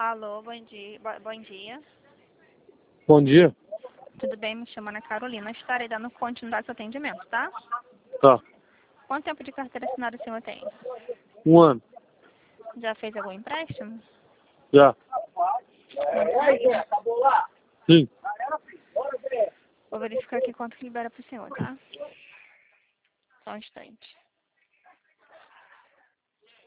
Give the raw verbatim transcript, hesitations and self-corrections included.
Alô, bom dia. Bo- Bom dia. Bom dia. Tudo bem? Me chamo Ana Carolina. Estarei dando continuidade ao atendimento, tá? Tá. Quanto tempo de carteira assinada o senhor tem? Um ano. Já fez algum empréstimo? Já. Sim. Vou verificar aqui quanto que libera pro senhor, tá? Só um instante.